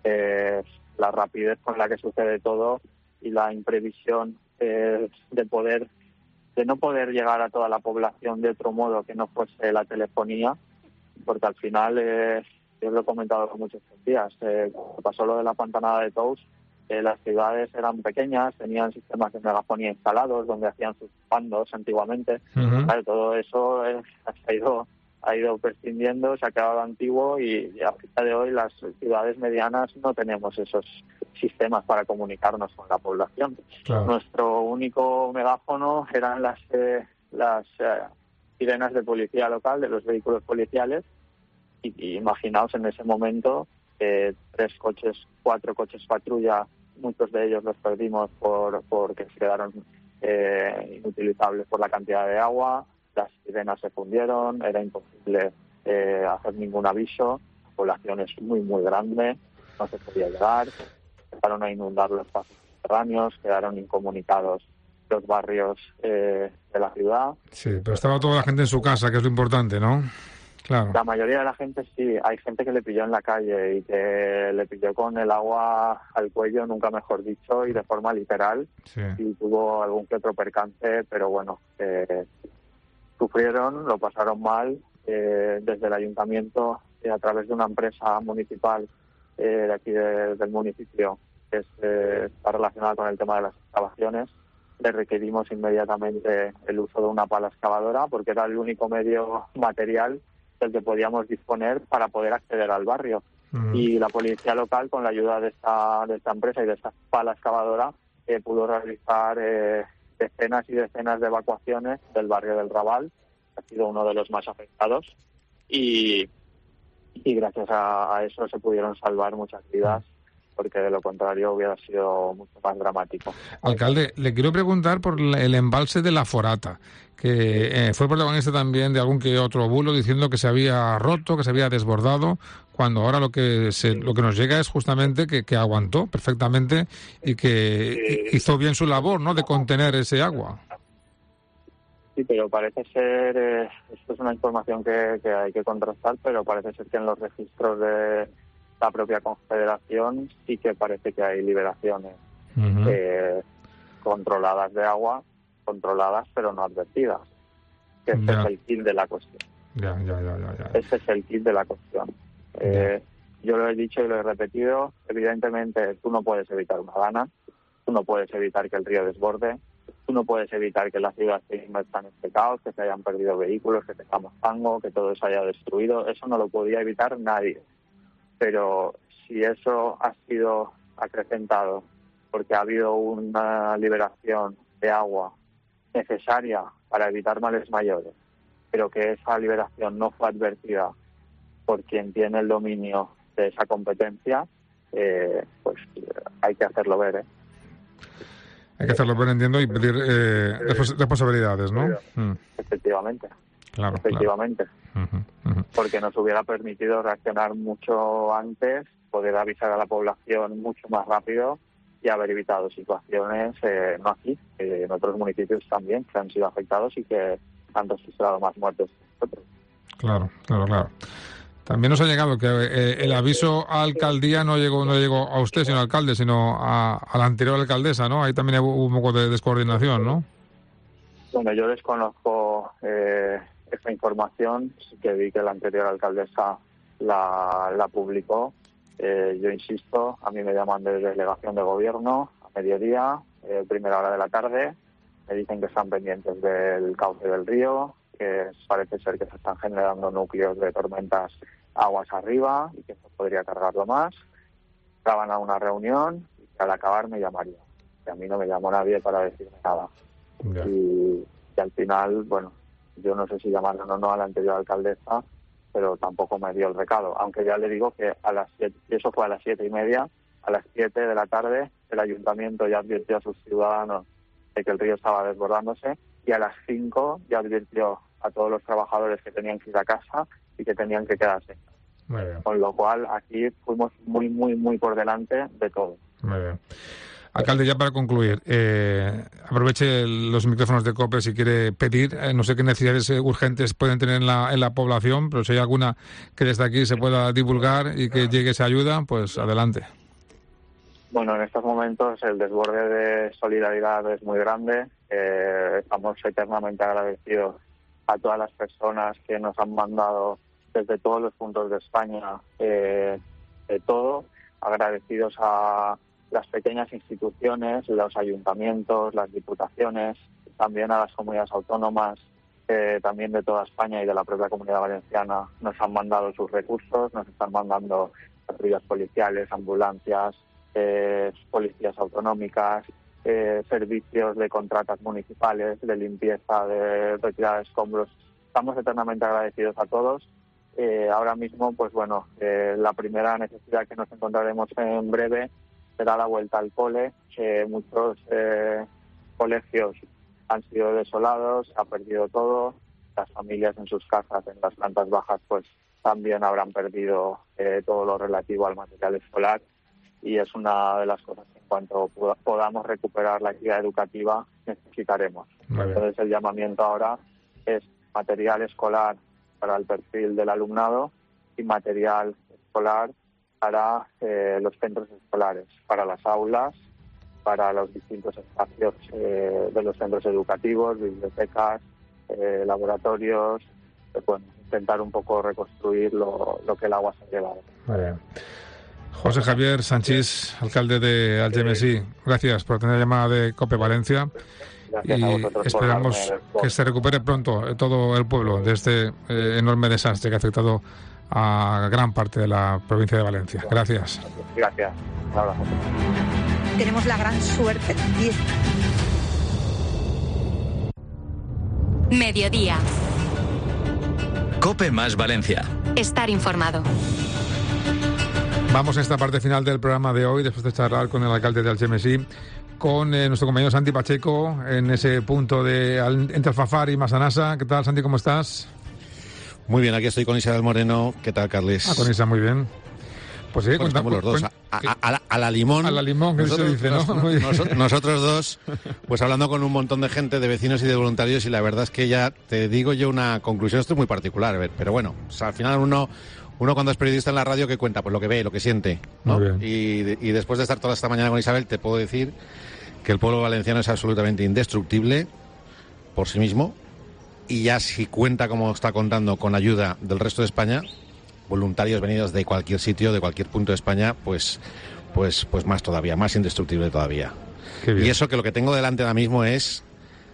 eh, la rapidez con la que sucede todo y la imprevisión eh, de poder de no poder llegar a toda la población de otro modo que no fuese la telefonía, porque al final, eh, yo lo he comentado muchos días, eh, cuando pasó lo de la pantanada de Tous, eh, las ciudades eran pequeñas, tenían sistemas de megafonía instalados donde hacían sus bandos antiguamente. Uh-huh. Claro, todo eso eh, ha ido ha ido prescindiendo, se ha quedado antiguo y a fecha de hoy las ciudades medianas no tenemos esos sistemas para comunicarnos con la población. Claro. Nuestro único megáfono eran las eh, las eh, sirenas de policía local, de los vehículos policiales, y, y imaginaos en ese momento eh, tres coches, cuatro coches patrulla muchos de ellos los perdimos por porque se quedaron eh, inutilizables por la cantidad de agua, las sirenas se fundieron, era imposible eh, hacer ningún aviso, la población es muy, muy grande, no se podía llegar, empezaron a inundar los pasos subterráneos, quedaron incomunicados los barrios eh, de la ciudad. Sí, pero estaba toda la gente en su casa, que es lo importante, ¿no? Claro. La mayoría de la gente sí, hay gente que le pilló en la calle y que le pilló con el agua al cuello, nunca mejor dicho, y de forma literal, sí. Y tuvo algún que otro percance, pero bueno, eh, sufrieron, lo pasaron mal, eh, desde el ayuntamiento, eh, a través de una empresa municipal eh, de aquí de, del municipio, que es, eh, está relacionada con el tema de las excavaciones, le requerimos inmediatamente el uso de una pala excavadora, porque era el único medio material del que podíamos disponer para poder acceder al barrio. Uh-huh. Y la policía local, con la ayuda de esta, de esta empresa y de esta pala excavadora, eh, pudo realizar eh, decenas y decenas de evacuaciones del barrio del Raval, que ha sido uno de los más afectados, y, y gracias a, a eso se pudieron salvar muchas vidas, porque de lo contrario hubiera sido mucho más dramático. Alcalde, le quiero preguntar por el embalse de la Forata, que eh, fue protagonista también de algún que otro bulo diciendo que se había roto, que se había desbordado, cuando ahora lo que se, lo que nos llega es justamente que, que aguantó perfectamente y que hizo bien su labor, ¿no?, de contener ese agua. Sí, pero parece ser, eh, esto es una información que, que hay que contrastar, pero parece ser que en los registros de la propia Confederación sí que parece que hay liberaciones uh-huh. eh, controladas de agua, controladas pero no advertidas. Que ese ya. es el kit de la cuestión. Ya, ya, ya, ya, ya. Ese es el kit de la cuestión. Eh, yo lo he dicho y lo he repetido, evidentemente tú no puedes evitar una dana, tú no puedes evitar que el río desborde, tú no puedes evitar que la ciudad esté inmersa en este caos, que se hayan perdido vehículos, que tengamos fango, que todo se haya destruido. Eso no lo podía evitar nadie. Pero si eso ha sido acrecentado porque ha habido una liberación de agua necesaria para evitar males mayores, pero que esa liberación no fue advertida por quien tiene el dominio de esa competencia, eh, pues hay que hacerlo ver, ¿eh? Hay que hacerlo ver, entiendo, y pedir eh, responsabilidades, ¿no? Mm. Efectivamente. Claro, Efectivamente. Claro. Uh-huh, uh-huh. Porque nos hubiera permitido reaccionar mucho antes, poder avisar a la población mucho más rápido y haber evitado situaciones, eh, no aquí, eh, en otros municipios también, que han sido afectados y que han registrado más muertes que nosotros. Claro, claro, claro. También nos ha llegado que eh, el aviso a alcaldía no llegó no llegó a usted, señor alcalde, sino a, a la anterior alcaldesa, ¿no? Ahí también hubo un poco de descoordinación, ¿no? Bueno, yo desconozco eh, esta información, sí que vi que la anterior alcaldesa la, la publicó. Eh, yo insisto, a mí me llaman de delegación de gobierno a mediodía, eh, primera hora de la tarde, me dicen que están pendientes del cauce del río, que parece ser que se están generando núcleos de tormentas aguas arriba y que eso podría cargarlo más. Estaban a una reunión y que al acabar me llamaría. Y a mí no me llamó nadie para decirme nada. Yeah. Y, y al final, bueno, yo no sé si llamaron o no a la anterior alcaldesa, pero tampoco me dio el recado. Aunque ya le digo que a las siete, eso fue a las siete y media, a las siete de la tarde el ayuntamiento ya advirtió a sus ciudadanos de que el río estaba desbordándose y a las cinco ya advirtió a todos los trabajadores que tenían que ir a casa y que tenían que quedarse. Muy bien. Con lo cual aquí fuimos muy, muy, muy por delante de todo. Muy bien. Alcalde, ya para concluir, eh, aproveche los micrófonos de COPE si quiere pedir, eh, no sé qué necesidades eh, urgentes pueden tener en la, en la población, pero si hay alguna que desde aquí se pueda divulgar y que llegue esa ayuda, pues adelante. Bueno, en estos momentos el desborde de solidaridad es muy grande. Eh, estamos eternamente agradecidos a todas las personas que nos han mandado desde todos los puntos de España eh, de todo. Agradecidos a las pequeñas instituciones, los ayuntamientos, las diputaciones, también a las comunidades autónomas, eh, también de toda España y de la propia Comunidad Valenciana nos han mandado sus recursos, nos están mandando patrullas policiales, ambulancias, eh, policías autonómicas, eh, servicios de contratas municipales, de limpieza, de retirada de escombros. Estamos eternamente agradecidos a todos. Eh, ahora mismo, pues bueno, eh, la primera necesidad que nos encontraremos en breve será la vuelta al cole. Eh, muchos eh, colegios han sido desolados, se ha perdido todo. Las familias en sus casas, en las plantas bajas, pues también habrán perdido eh, todo lo relativo al material escolar, y es una de las cosas que en cuanto podamos recuperar la actividad educativa necesitaremos. Entonces el llamamiento ahora es material escolar para el perfil del alumnado y material escolar para eh, los centros escolares, para las aulas, para los distintos espacios eh, de los centros educativos, bibliotecas, eh, laboratorios, que pueden intentar un poco reconstruir lo, lo que el agua se ha llevado. Muy bien. José Javier Sanchís, alcalde de Algemesí, gracias por tener llamada de COPE Valencia. Gracias y a vosotros esperamos por darme... que se recupere pronto todo el pueblo de este eh, enorme desastre que ha afectado a gran parte de la provincia de Valencia. Gracias. Gracias. Un abrazo. Tenemos la gran suerte y... Mediodía. COPE más Valencia. Estar informado. Vamos a esta parte final del programa de hoy, después de charlar con el alcalde de Algemesí, con eh, nuestro compañero Santi Pacheco, en ese punto de al, entre Alfafar y Massanassa. ¿Qué tal, Santi? ¿Cómo estás? Muy bien, aquí estoy con Isabel Moreno. ¿Qué tal, Carles? Ah, con Isa, muy bien. Pues sí, bueno, contamos estamos los dos. A, a, a, la, a la limón. A la limón, que nosotros, se dice, ¿no? Nos, nos, nosotros dos, pues hablando con un montón de gente, de vecinos y de voluntarios, y la verdad es que ya te digo yo una conclusión, esto es muy particular, a ver, pero bueno, o sea, al final uno... Uno cuando es periodista en la radio, ¿qué cuenta? Pues lo que ve, lo que siente, ¿no? Y, y después de estar toda esta mañana con Isabel, te puedo decir que el pueblo valenciano es absolutamente indestructible por sí mismo, y ya si cuenta, como está contando, con ayuda del resto de España, voluntarios venidos de cualquier sitio, de cualquier punto de España, pues, pues, pues más todavía, más indestructible todavía. Y eso que lo que tengo delante ahora mismo es...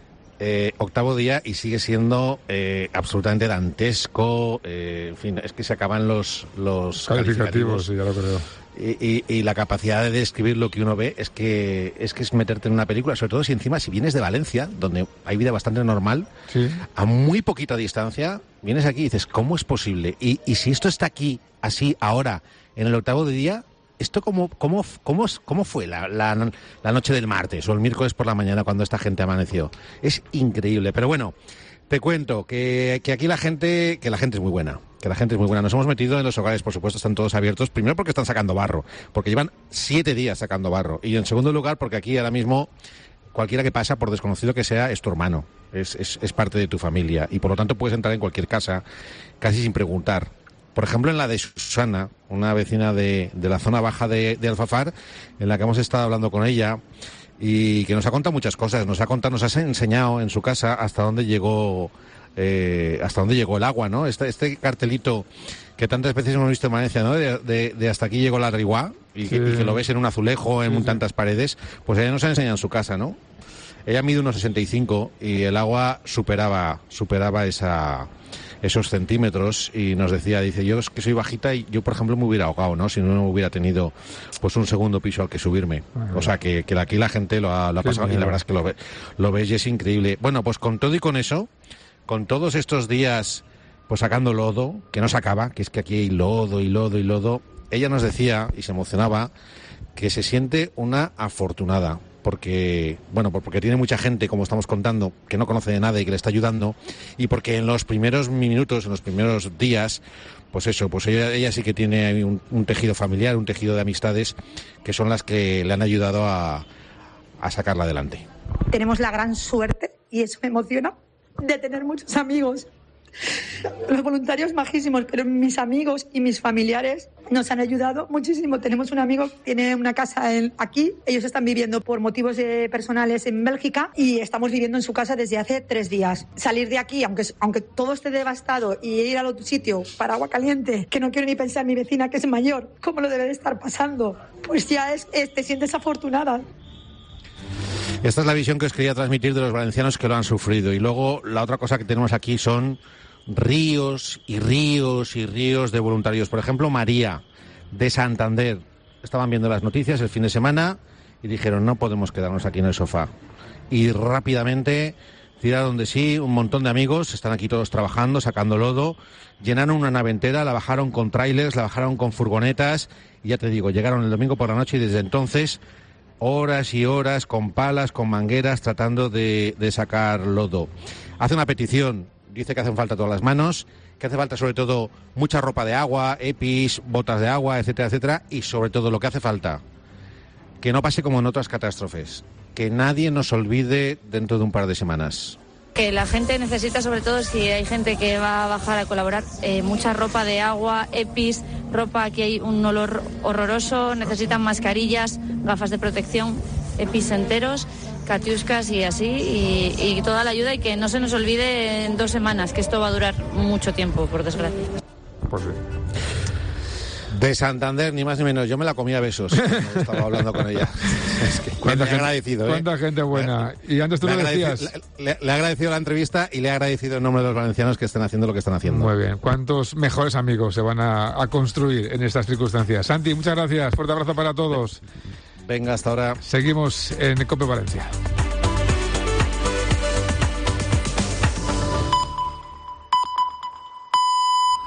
Eh, octavo día y sigue siendo eh, absolutamente dantesco, eh, en fin, es que se acaban los, los calificativos, calificativos. Sí, ya lo creo. Y, y, y la capacidad de describir lo que uno ve es que es que es meterte en una película, sobre todo si encima si vienes de Valencia, donde hay vida bastante normal, sí, a muy poquita distancia, vienes aquí y dices, ¿cómo es posible? Y, y si esto está aquí, así, ahora, en el octavo de día, ¿esto cómo, cómo, cómo, cómo fue la, la, la noche del martes o el miércoles por la mañana cuando esta gente amaneció? Es increíble. Pero bueno, te cuento que, que aquí la gente, que la gente es muy buena, que la gente es muy buena. Nos hemos metido en los hogares, por supuesto, están todos abiertos. Primero porque están sacando barro, porque llevan siete días sacando barro. Y en segundo lugar porque aquí ahora mismo cualquiera que pasa, por desconocido que sea, es tu hermano, es, es, es parte de tu familia. Y por lo tanto puedes entrar en cualquier casa casi sin preguntar. Por ejemplo, en la de Susana, una vecina de, de la zona baja de, de Alfafar, en la que hemos estado hablando con ella y que nos ha contado muchas cosas. Nos ha contado, nos ha enseñado en su casa hasta dónde llegó, eh, hasta dónde llegó el agua, ¿no? Este, este cartelito que tantas veces hemos visto en Valencia, ¿no? De, de, de hasta aquí llegó la Riguá, y, sí, que, y que lo ves en un azulejo, en sí, tantas sí. paredes. Pues ella nos ha enseñado en su casa, ¿no? Ella mide unos sesenta y cinco y el agua superaba, superaba esa... esos centímetros, y nos decía, dice, yo es que soy bajita y yo, por ejemplo, me hubiera ahogado, ¿no? Si no hubiera tenido pues un segundo piso al que subirme. Ajá. O sea, que, que aquí la gente lo ha, lo ha sí, pasado, y la verdad es que lo, ve, lo ves y es increíble. Bueno, pues con todo y con eso, con todos estos días pues sacando lodo, que no se acaba, que es que aquí hay lodo y lodo y lodo, ella nos decía, y se emocionaba, que se siente una afortunada. Porque, bueno, porque tiene mucha gente, como estamos contando, que no conoce de nada y que le está ayudando, y porque en los primeros minutos, en los primeros días, pues eso, pues ella, ella sí que tiene un, un tejido familiar, un tejido de amistades, que son las que le han ayudado a, a sacarla adelante. Tenemos la gran suerte, y eso me emociona, de tener muchos amigos. Los voluntarios majísimos, pero mis amigos y mis familiares nos han ayudado muchísimo. Tenemos un amigo que tiene una casa en, aquí, ellos están viviendo por motivos eh, personales en Bélgica, y estamos viviendo en su casa desde hace tres días. Salir de aquí, aunque, aunque todo esté devastado, y ir al otro sitio para agua caliente, que no quiero ni pensar, mi vecina que es mayor, cómo lo debe de estar pasando, pues ya es, es te sientes afortunada. Esta es la visión que os quería transmitir de los valencianos que lo han sufrido. Y luego la otra cosa que tenemos aquí son ríos y ríos y ríos de voluntarios. Por ejemplo, María, de Santander. Estaban viendo las noticias el fin de semana y dijeron, no podemos quedarnos aquí en el sofá. Y rápidamente ciudad donde sí, un montón de amigos, están aquí todos trabajando, sacando lodo, llenaron una nave entera, la bajaron con trailers, la bajaron con furgonetas, y ya te digo, llegaron el domingo por la noche y desde entonces horas y horas con palas, con mangueras, tratando de, de sacar lodo. Hace una petición, dice que hacen falta todas las manos, que hace falta sobre todo mucha ropa de agua, EPIs, botas de agua, etcétera, etcétera, y sobre todo lo que hace falta, que no pase como en otras catástrofes, que nadie nos olvide dentro de un par de semanas. Que la gente necesita, sobre todo si hay gente que va a bajar a colaborar, eh, mucha ropa de agua, EPIs, ropa, aquí hay un olor horroroso, necesitan mascarillas, gafas de protección, EPIs enteros, catiuscas y así, y, y toda la ayuda, y que no se nos olvide en dos semanas, que esto va a durar mucho tiempo, por desgracia. Pues sí. De Santander, ni más ni menos. Yo me la comí a besos cuando estaba hablando con ella. Es que ¿Cuánta me he gente, agradecido, ¿eh? cuánta gente buena. Y antes tú le lo decías. Le, le, le he agradecido la entrevista y le he agradecido en nombre de los valencianos que estén haciendo lo que están haciendo. Muy bien. ¿Cuántos mejores amigos se van a, a construir en estas circunstancias? Santi, muchas gracias. Fuerte abrazo para todos. Venga, hasta ahora. Seguimos en COPE Valencia.